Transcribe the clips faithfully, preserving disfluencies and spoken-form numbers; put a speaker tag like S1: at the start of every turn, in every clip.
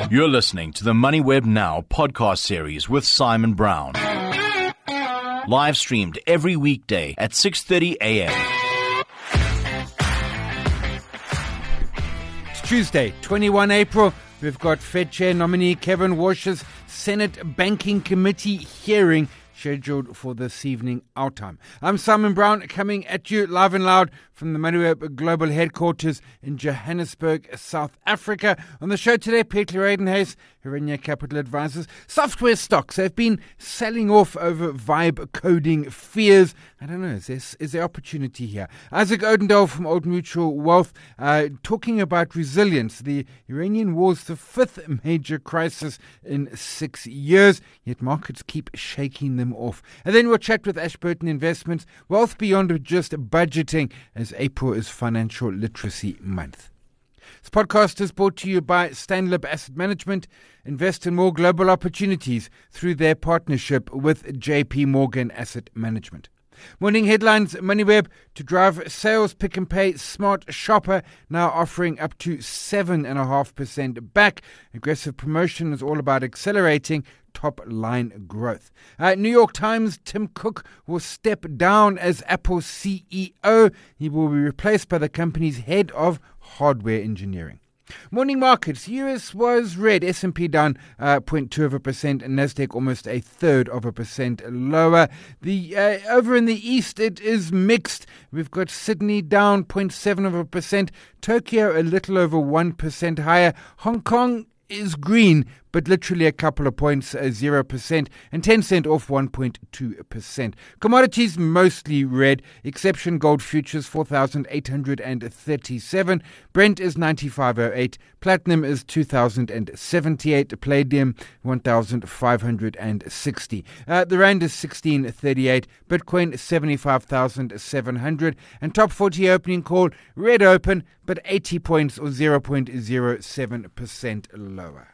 S1: You're listening to the MoneyWeb Now podcast series with Simon Brown. Live streamed every weekday at six thirty a.m.
S2: It's Tuesday, twenty-first of April. We've got Fed Chair nominee Kevin Warsh's Senate Banking Committee hearing scheduled for this evening, our time. I'm Simon Brown, coming at you live and loud from the MoneyWeb Global Headquarters in Johannesburg, South Africa. On the show today, Peter Reidenhuis, Herenia Capital Advisors. Software stocks have been selling off over vibe coding fears. I don't know, is there, is there opportunity here? Isaac Odendaal from Old Mutual Wealth uh, talking about resilience. The Iranian war is the fifth major crisis in six years, yet markets keep shaking them off. And then we'll chat with Ashburton Investments, wealth beyond just budgeting, as April is Financial Literacy Month. This podcast is brought to you by Stanlib Asset Management. Invest in more global opportunities through their partnership with J P Morgan Asset Management. Morning headlines, MoneyWeb to drive sales. Pick and Pay Smart Shopper now offering up to seven point five percent back. Aggressive promotion is all about accelerating top line growth. Uh, New York Times, Tim Cook will step down as Apple C E O. He will be replaced by the company's head of hardware engineering. Morning markets. U S was red. S and P down uh, zero point two of a percent, and Nasdaq almost a third of a percent lower. The uh, over in the east, it is mixed. We've got Sydney down zero point seven of a percent. Tokyo a little over one percent higher. Hong Kong is green, but literally a couple of points, uh, zero percent, and Tencent off one point two percent. Commodities mostly red, exception gold futures four thousand eight hundred thirty-seven, Brent is ninety-five oh eight, platinum is two thousand seventy-eight, palladium one thousand five hundred sixty. Uh, the rand is sixteen thirty-eight, Bitcoin seventy-five thousand seven hundred, and top forty opening call red open, but eighty points or zero point zero seven percent lower.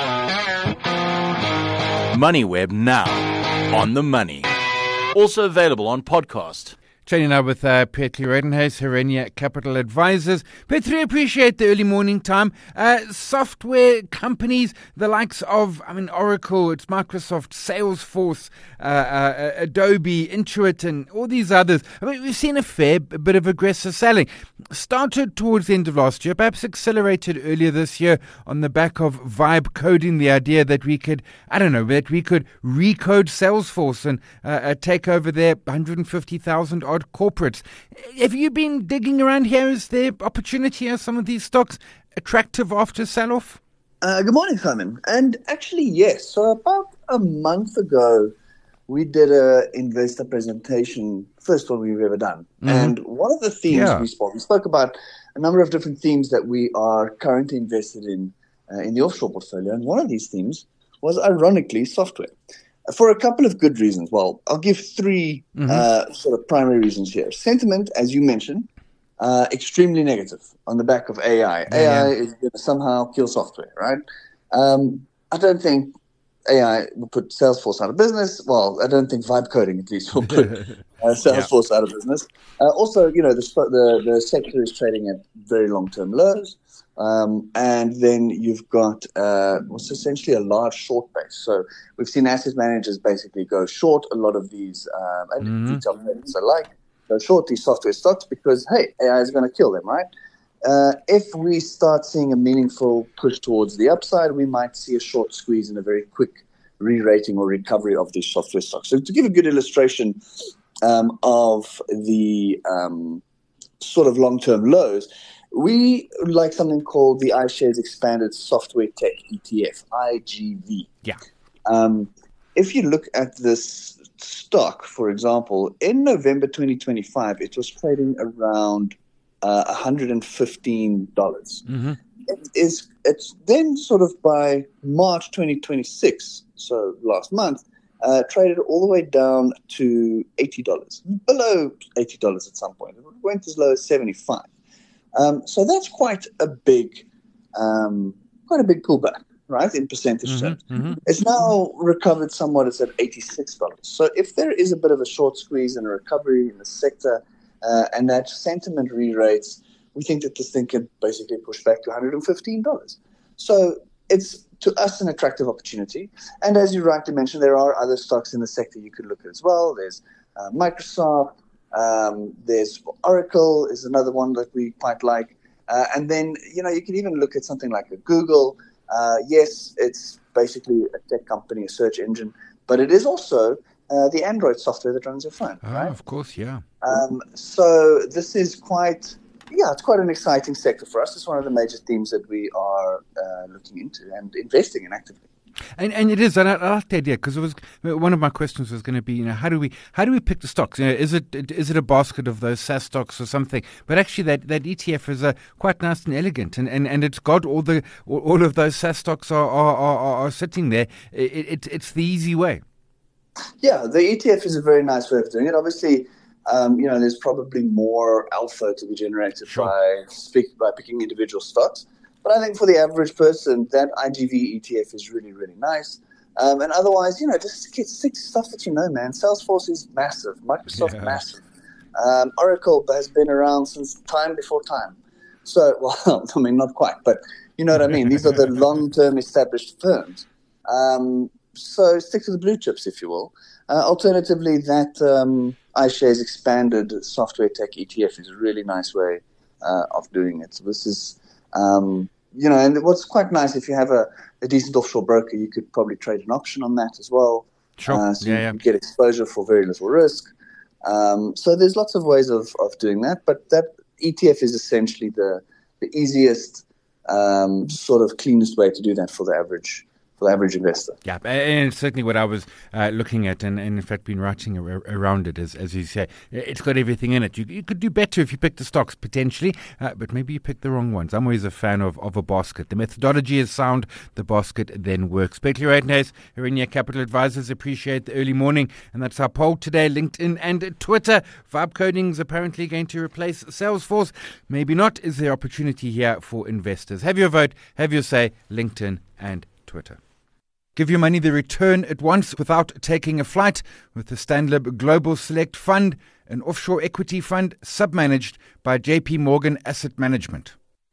S1: MoneyWeb Now, on the money. Also available on podcast.
S2: Chatting now with uh, Petri Reidenhuis, Herenia Capital Advisors. Petri, appreciate the early morning time. Uh, software companies, the likes of, I mean, Oracle, it's Microsoft, Salesforce, uh, uh, Adobe, Intuit, and all these others. I mean, we've seen a fair bit of aggressive selling. Started towards the end of last year, perhaps accelerated earlier this year on the back of vibe coding, the idea that we could, I don't know, that we could recode Salesforce and uh, uh, take over their one hundred fifty thousand odd corporates. Have you been digging around here? Is there opportunity? Are some of these stocks attractive after sell-off?
S3: Uh, good morning, Simon. And actually, yes. So about a month ago, we did an investor presentation, first one we've ever done. Mm-hmm. And one of the themes yeah. we spoke, we spoke about a number of different themes that we are currently invested in uh, in the offshore portfolio. And one of these themes was, ironically, software. For a couple of good reasons. Well, I'll give three mm-hmm. uh, sort of primary reasons here. Sentiment, as you mentioned, uh, extremely negative on the back of A I. Yeah. A I is going to somehow kill software, right? Um, I don't think A I will put Salesforce out of business. Well, I don't think vibe coding, at least, will put uh, Salesforce yeah. out of business. Uh, also, you know, the, the the sector is trading at very long-term lows. Um, and then you've got uh, what's essentially a large short base. So we've seen asset managers basically go short a lot of these, um, and mm-hmm. retail traders alike, go short these software stocks because, hey, A I is going to kill them, right? Uh, if we start seeing a meaningful push towards the upside, we might see a short squeeze and a very quick re-rating or recovery of these software stocks. So to give a good illustration um, of the um, sort of long-term lows, we like something called the iShares Expanded Software Tech E T F, I G V.
S2: Yeah.
S3: Um, if you look at this stock, for example, in November twenty twenty-five, it was trading around uh, one hundred fifteen dollars. Mm-hmm. It is, it's then sort of by March twenty twenty-six, so last month, uh, traded all the way down to eighty dollars, below eighty dollars at some point. It went as low as seventy-five dollars. Um, so that's quite a big, um, quite a big pullback, right? In percentage mm-hmm, terms, mm-hmm. It's now recovered somewhat. It's at eighty-six dollars. So if there is a bit of a short squeeze and a recovery in the sector, uh, and that sentiment re-rates, we think that this thing could basically push back to one hundred fifteen dollars. So it's to us, an attractive opportunity. And as you rightly mentioned, there are other stocks in the sector you could look at as well. There's uh, Microsoft, um, there's Oracle is another one that we quite like. Uh, and then, you know, you can even look at something like a Google. Uh, yes, it's basically a tech company, a search engine, but it is also uh, the Android software that runs your phone.
S2: Oh,
S3: right?
S2: Of course, yeah.
S3: Um, so this is quite, yeah, it's quite an exciting sector for us. It's one of the major themes that we are uh, looking into and investing in actively.
S2: And and it is, and I, I like the idea, because it was one of my questions was going to be, you know, how do we how do we pick the stocks? You know, is it is it a basket of those SaaS stocks or something? But actually, that, that E T F is uh, quite nice and elegant, and, and, and it's got all the all of those SaaS stocks are are, are, are sitting there. It, it, it's the easy way.
S3: Yeah, the E T F is a very nice way of doing it. Obviously, um, you know, there's probably more alpha to be generated sure. by speak, by picking individual stocks. But I think for the average person, that I G V E T F is really, really nice. Um, and otherwise, you know, just get stick to stuff that you know, man. Salesforce is massive. Microsoft, yeah. massive. Um, Oracle has been around since time before time. So, well, I mean, not quite, but you know what I mean? These are the long-term established firms. Um, so stick to the blue chips, if you will. Uh, alternatively, that um, iShares expanded software tech E T F is a really nice way uh, of doing it. So this is... Um, you know, and what's quite nice, if you have a, a decent offshore broker, you could probably trade an option on that as well.
S2: Sure.
S3: Uh, so
S2: yeah,
S3: you
S2: yeah.
S3: can get exposure for very little risk. Um, so there's lots of ways of, of doing that. But that E T F is essentially the, the easiest, um, sort of cleanest way to do that for the average for the average investor.
S2: Yeah, and it's certainly what I was uh, looking at, and, and in fact been writing ar- around it, as, as you say. It's got everything in it. You, you could do better if you pick the stocks, potentially, uh, but maybe you pick the wrong ones. I'm always a fan of, of a basket. The methodology is sound, the basket then works. Speculate Nays, Herinia Capital Advisors, appreciate the early morning, and that's our poll today, LinkedIn and Twitter. Vibe coding is apparently going to replace Salesforce. Maybe not. Is there opportunity here for investors? Have your vote, have your say, LinkedIn and Twitter. Give your money the return at once without taking a flight with the Stanlib Global Select Fund, an offshore equity fund submanaged by J P Morgan Asset Management.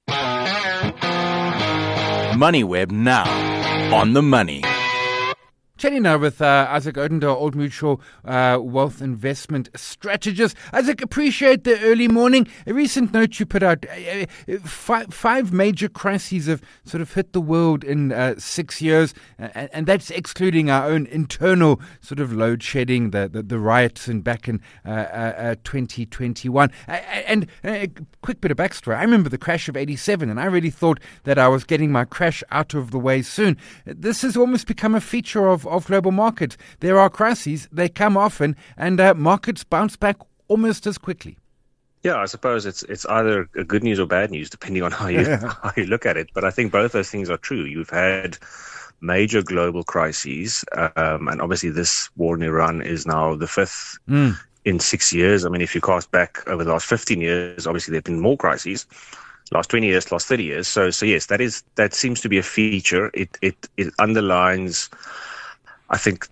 S1: MoneyWeb now on the money.
S2: Chatting now with uh, Isaac Odendaal, Old Mutual uh, Wealth Investment Strategist. Isaac, appreciate the early morning. A recent note you put out, uh, five, five major crises have sort of hit the world in uh, six years, uh, and, and that's excluding our own internal sort of load shedding, the, the, the riots in back in uh, uh, twenty twenty-one. Uh, and a quick bit of backstory. I remember the crash of eighty-seven, and I really thought that I was getting my crash out of the way soon. This has almost become a feature of of global markets. There are crises, they come often, and uh, markets bounce back almost as quickly.
S4: Yeah, I suppose it's it's either a good news or bad news, depending on how you yeah. how you look at it. But I think both those things are true. You've had major global crises, um, and obviously this war in Iran is now the fifth mm. in six years. I mean, if you cast back over the last fifteen years, obviously there have been more crises. Last twenty years, last thirty years. So, so yes, that is that seems to be a feature. It it it underlines, I think,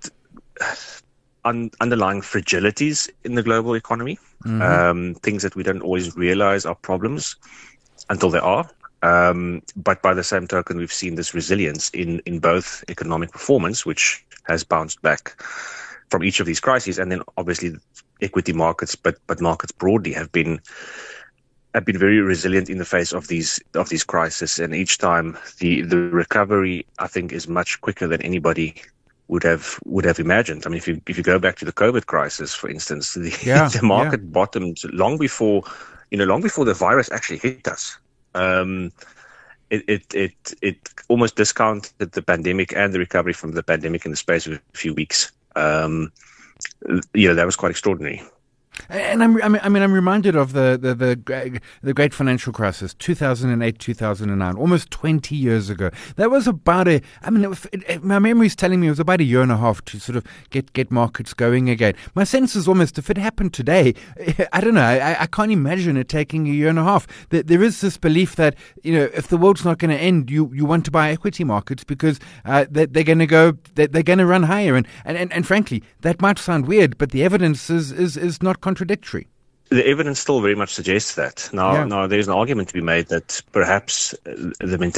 S4: un, underlying fragilities in the global economy, mm-hmm. um, things that we don't always realize are problems until they are. Um, but by the same token, we've seen this resilience in, in both economic performance, which has bounced back from each of these crises, and then obviously equity markets, but but markets broadly have been have been very resilient in the face of these of these crises. And each time the the recovery, I think, is much quicker than anybody would have would have imagined. I mean, if you if you go back to the COVID crisis, for instance, the,
S2: yeah,
S4: the market
S2: yeah.
S4: bottomed long before, you know, long before the virus actually hit us. Um, it, it it it almost discounted the pandemic and the recovery from the pandemic in the space of a few weeks. Um, you know, that was quite extraordinary.
S2: And I'm, I mean, I mean, I'm reminded of the the the, the great financial crisis, two thousand eight, two thousand nine, almost twenty years ago. That was about a, I mean, it was, it, it, my memory is telling me it was about a year and a half to sort of get, get markets going again. My sense is almost, if it happened today, I don't know, I, I can't imagine it taking a year and a half. There, there is this belief that, you know, if the world's not going to end, you, you want to buy equity markets because uh, they, they're going to go, they're, they're going to run higher. And, and, and, and frankly, that might sound weird, but the evidence is, is, is not contradictory.
S4: The evidence still very much suggests that. Now,
S2: yeah.
S4: now there's an argument to be made that perhaps the mentality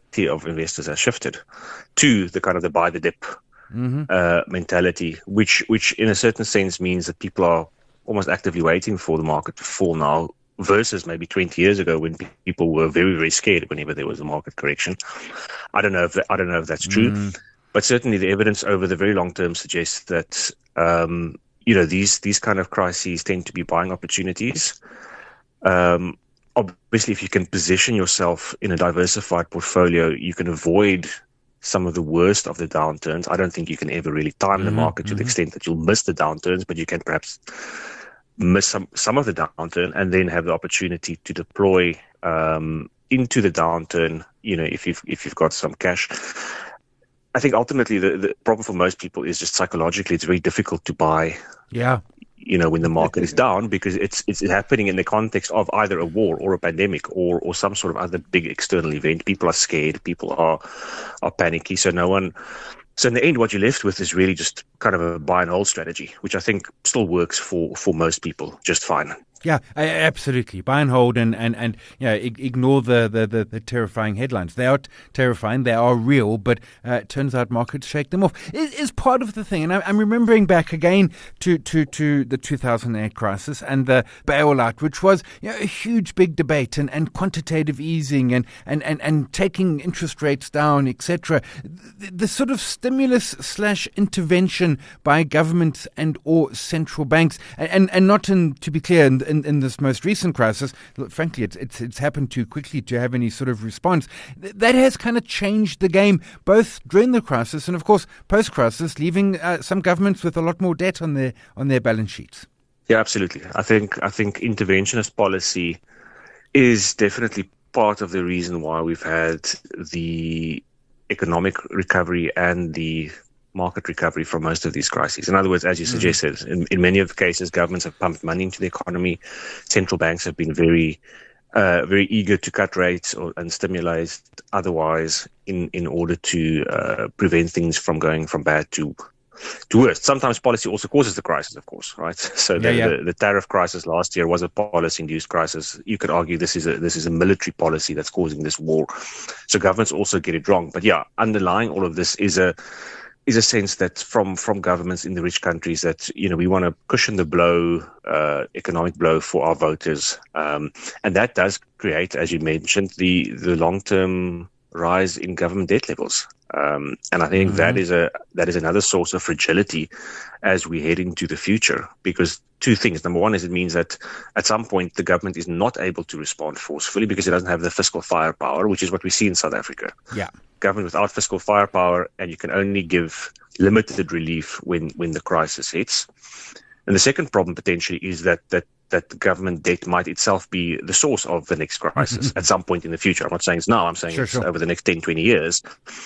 S4: of investors has shifted to the kind of the buy the dip mm-hmm. uh, mentality, which which in a certain sense means that people are almost actively waiting for the market to fall now, versus maybe twenty years ago when people were very, very scared whenever there was a market correction. I don't know if that, I don't know if that's true, mm. but certainly the evidence over the very long term suggests that um, you know these these kind of crises tend to be buying opportunities. Um, obviously, if you can position yourself in a diversified portfolio, you can avoid some of the worst of the downturns. I don't think you can ever really time mm-hmm, the market to mm-hmm. the extent that you'll miss the downturns, but you can perhaps miss some, some of the downturn and then have the opportunity to deploy um, into the downturn, you know, if you've, if you've got some cash. I think ultimately the, the problem for most people is just psychologically it's very difficult to buy.
S2: Yeah.
S4: You know, when the market is down, because it's it's happening in the context of either a war or a pandemic or, or some sort of other big external event. People are scared, people are are panicky. So no one. So in the end, what you're left with is really just kind of a buy and hold strategy, which I think still works for, for most people just fine.
S2: Yeah, absolutely. Buy and hold and, and, and you know, ignore the, the, the, the terrifying headlines. They are t- terrifying. They are real, but uh, it turns out markets shake them off. It is part of the thing. And I, I'm remembering back again to, to, to the two thousand eight crisis and the bailout, which was you know, a huge, big debate and, and quantitative easing and, and, and, and taking interest rates down, et cetera. The, the sort of stimulus slash intervention by governments and or central banks, and, and, and not in, to be clear, in, In, in this most recent crisis, frankly, it's, it's it's happened too quickly to have any sort of response. Th- that has kind of changed the game, both during the crisis and, of course, post-crisis, leaving uh, some governments with a lot more debt on their on their balance sheets.
S4: Yeah, absolutely. I think I think interventionist policy is definitely part of the reason why we've had the economic recovery and the market recovery from most of these crises. In other words, as you suggested, mm. in, in many of the cases, governments have pumped money into the economy. Central banks have been very, uh, very eager to cut rates or, and stimulate otherwise in, in order to uh, prevent things from going from bad to to worse. Sometimes policy also causes the crisis, of course, right? So the, yeah, yeah. the, the tariff crisis last year was a policy-induced crisis. You could argue this is a this is a military policy that's causing this war. So governments also get it wrong. But yeah, underlying all of this is a is a sense that from, from governments in the rich countries that, you know, we want to cushion the blow, uh, economic blow for our voters. Um, and that does create, as you mentioned, the, the long-term rise in government debt levels. Um, and I think mm-hmm. that is a, that is another source of fragility as we head into the future, because two things. Number one is it means that at some point the government is not able to respond forcefully because it doesn't have the fiscal firepower, which is what we see in South Africa.
S2: Yeah.
S4: Government without fiscal firepower, and you can only give limited relief when, when the crisis hits. And the second problem potentially is that, that, that the government debt might itself be the source of the next crisis at some point in the future. I'm not saying it's now, I'm saying sure, it's sure. over the next ten, twenty years.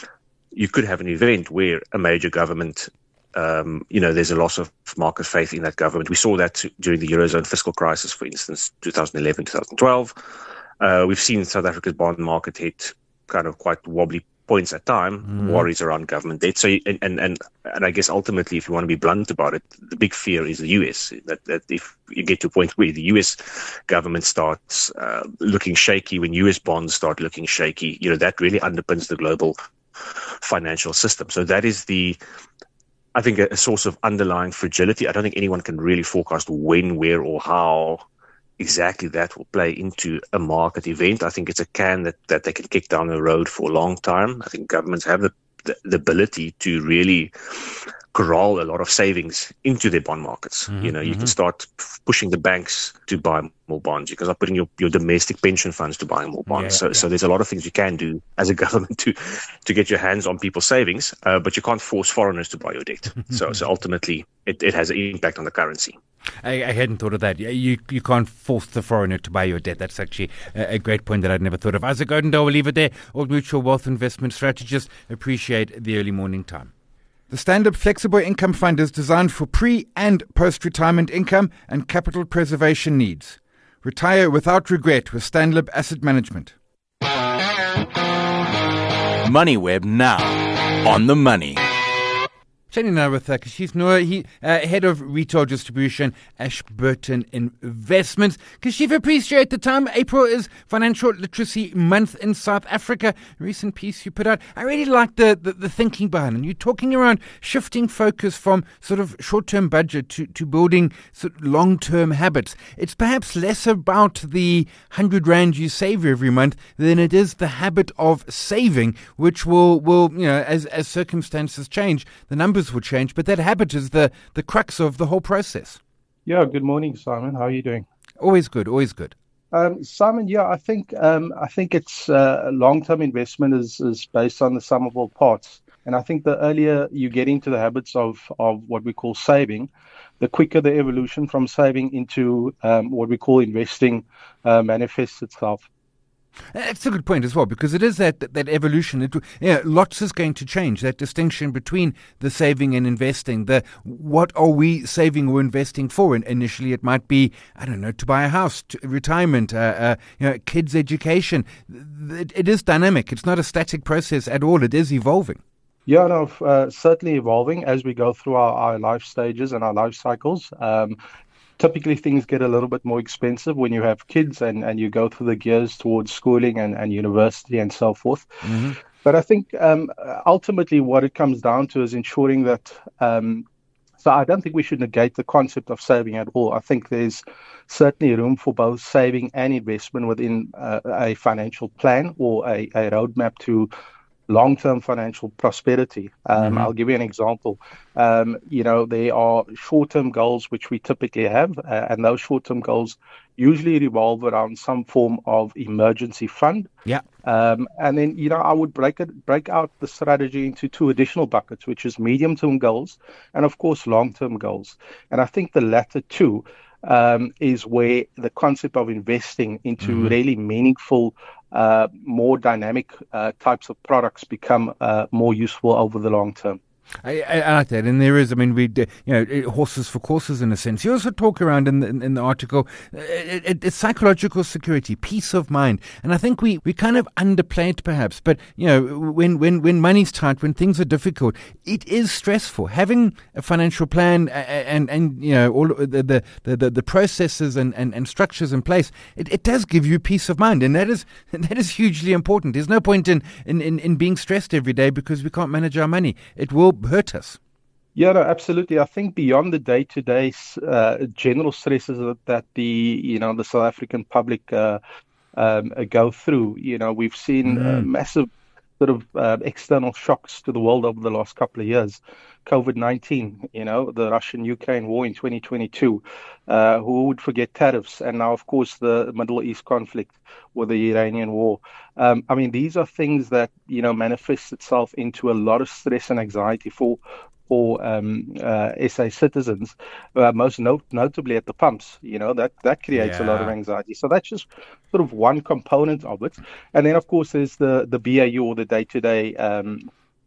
S4: You could have an event where a major government, um, you know, there's a loss of market faith in that government. We saw that during the Eurozone fiscal crisis, for instance, twenty eleven, twenty twelve. Uh, we've seen South Africa's bond market hit kind of quite wobbly points at time, mm. worries around government debt. So, and, and, and, and I guess ultimately, if you want to be blunt about it, the big fear is the U S, that, that if you get to a point where the U S government starts uh, looking shaky, when U S bonds start looking shaky, you know, that really underpins the global financial system. So that is the, I think, a, a source of underlying fragility. I don't think anyone can really forecast when, where, or how exactly that will play into a market event. I think it's a can that, that they can kick down the road for a long time. I think governments have the, the, the ability to really corral a lot of savings into their bond markets. Mm-hmm, you know, you mm-hmm. can start pushing the banks to buy more bonds. You can start putting your, your domestic pension funds to buy more bonds. Yeah, so, yeah. so there's a lot of things you can do as a government to, to get your hands on people's savings, uh, but you can't force foreigners to buy your debt. so, so ultimately, it, it has an impact on the currency.
S2: I, I hadn't thought of that. You you can't force the foreigner to buy your debt. That's actually a, a great point that I'd never thought of. Isaac Odendaal, we'll leave it there. Old Mutual Wealth Investment Strategist. Appreciate the early morning time. The Stand-Up Flexible Income Fund is designed for pre- and post-retirement income and capital preservation needs. Retire without regret with Stand-Up Asset Management.
S1: MoneyWeb now on the money.
S2: Chatting now with uh, Kashief Noor, he, uh, Head of Retail Distribution, Ashburton Investments. Kashief, appreciate the time. April is Financial Literacy Month in South Africa. A recent piece you put out. I really like the, the, the thinking behind it. You're talking around shifting focus from sort of short-term budget to, to building sort of long-term habits. It's perhaps less about the hundred rand you save every month than it is the habit of saving, which will, will you know, as, as circumstances change, the numbers will change, but that habit is the, the crux of the whole process.
S5: Yeah, good morning, Simon. How are you doing?
S2: Always good, always good.
S5: Um, Simon, yeah, I think um, I think it's uh, long-term investment is, is based on the sum of all parts. And I think the earlier you get into the habits of, of what we call saving, the quicker the evolution from saving into um, what we call investing uh, manifests itself.
S2: That's a good point as well, because it is that that, that evolution. It, yeah, lots is going to change. That distinction between the saving and investing. The what are we saving or investing for? And initially, it might be, I don't know, to buy a house, to retirement, uh, uh, you know, kids' education. It, it is dynamic. It's not a static process at all. It is evolving.
S5: Yeah, no, uh, certainly evolving as we go through our, our life stages and our life cycles. Um, Typically, things get a little bit more expensive when you have kids and, and you go through the gears towards schooling and, and university and so forth. Mm-hmm. But I think um, ultimately what it comes down to is ensuring that, um, so I don't think we should negate the concept of saving at all. I think there's certainly room for both saving and investment within uh, a financial plan or a, a roadmap to long-term financial prosperity. Um, mm-hmm. I'll give you an example. Um, you know, there are short-term goals which we typically have, uh, and those short-term goals usually revolve around some form of emergency fund.
S2: Yeah.
S5: Um, and then, you know, I would break it, break out the strategy into two additional buckets, which is medium-term goals and, of course, long-term goals. And I think the latter two um, is where the concept of investing into mm-hmm. really meaningful Uh, more dynamic uh, types of products become uh, more useful over the long term.
S2: I, I, I like that, and there is, I mean, we, you know, horses for courses in a sense. You also talk around in the, in, in the article, uh, it, it, it's psychological security, peace of mind, and I think we, we kind of underplay it perhaps. But you know, when when when money's tight, when things are difficult, it is stressful. Having a financial plan and and, and you know all the the the, the processes and, and, and structures in place, it, it does give you peace of mind, and that is that is hugely important. There's no point in in, in, in being stressed every day because we can't manage our money. It will hurt us.
S5: Yeah, no, absolutely. I think beyond the day-to-day uh, general stresses that, that the you know the South African public uh, um, go through, you know, we've seen mm. uh, massive sort of uh, external shocks to the world over the last couple of years. COVID nineteen, you know, the Russian-Ukraine war in twenty twenty-two. Uh, who would forget tariffs? And now, of course, the Middle East conflict with the Iranian war. Um, I mean, these are things that, you know, manifest itself into a lot of stress and anxiety for for um, uh, S A citizens, uh, most not- notably at the pumps. You know, that, that creates yeah. a lot of anxiety. So that's just sort of one component of it. And then, of course, there's the, the B A U, or the day-to-day um,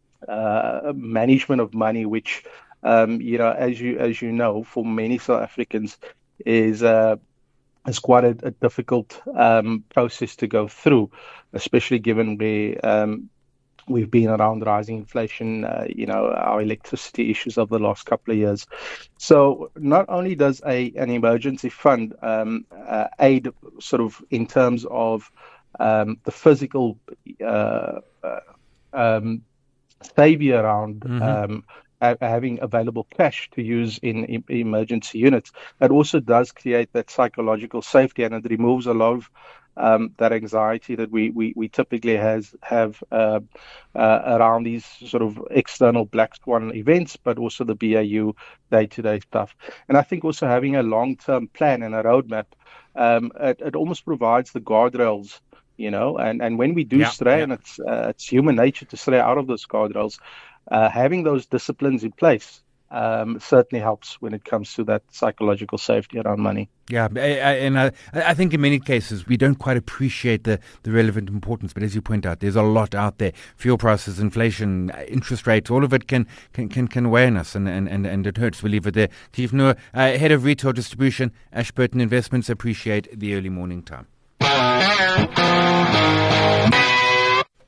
S5: uh, management of money, which, um, you know, as you as you know, for many South Africans is uh, is quite a, a difficult um, process to go through, especially given the um, we've been around rising inflation, uh, you know, our electricity issues over the last couple of years. So not only does a an emergency fund um, uh, aid sort of in terms of um, the physical uh, uh, um, savvy around mm-hmm. um, ha- having available cash to use in, in emergency units, it also does create that psychological safety, and it removes a lot of Um, that anxiety that we, we, we typically has have uh, uh, around these sort of external black swan events, but also the B A U day-to-day stuff. And I think also having a long-term plan and a roadmap, um, it, it almost provides the guardrails, you know, and, and when we do yeah, stray, yeah. and it's, uh, it's human nature to stray out of those guardrails, uh, having those disciplines in place Um, certainly helps when it comes to that psychological safety around money.
S2: Yeah, I, I, and I, I think in many cases we don't quite appreciate the, the relevant importance. But as you point out, there's a lot out there: fuel prices, inflation, interest rates. All of it can can can, can weigh on us, and, and, and, and it hurts. We leave it there. Kashief Noor, uh, Head of Retail Distribution, Ashburton Investments. Appreciate the early morning time.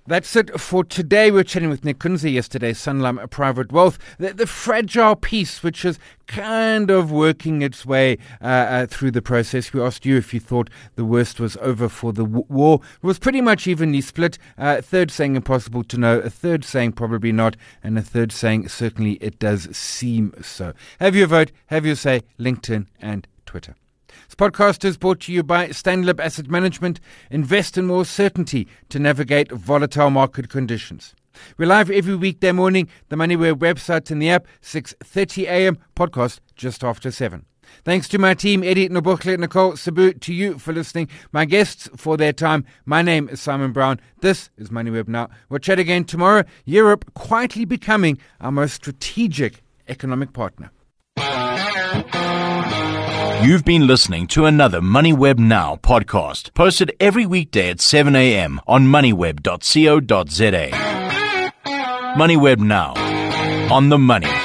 S2: That's it for today. We were chatting with Nick Kunze yesterday, Sanlam Private Wealth. The, the fragile piece, which is kind of working its way uh, uh, through the process. We asked you if you thought the worst was over for the w- war. It was pretty much evenly split. Uh, a third saying impossible to know, a third saying probably not, and a third saying certainly it does seem so. Have your vote, have your say, LinkedIn and Twitter. This podcast is brought to you by Stanlib Asset Management. Invest in more certainty to navigate volatile market conditions. We're live every weekday morning, the MoneyWeb website and the app, six thirty a.m., podcast just after seven. Thanks to my team, Eddie, Nobukle, Nicole, Sabu, to you for listening, my guests for their time. My name is Simon Brown. This is MoneyWeb Now. We'll chat again tomorrow. Europe quietly becoming our most strategic economic partner.
S1: You've been listening to another MoneyWeb Now podcast, posted every weekday at seven a.m. on moneyweb dot co dot za. MoneyWeb Now, on the money.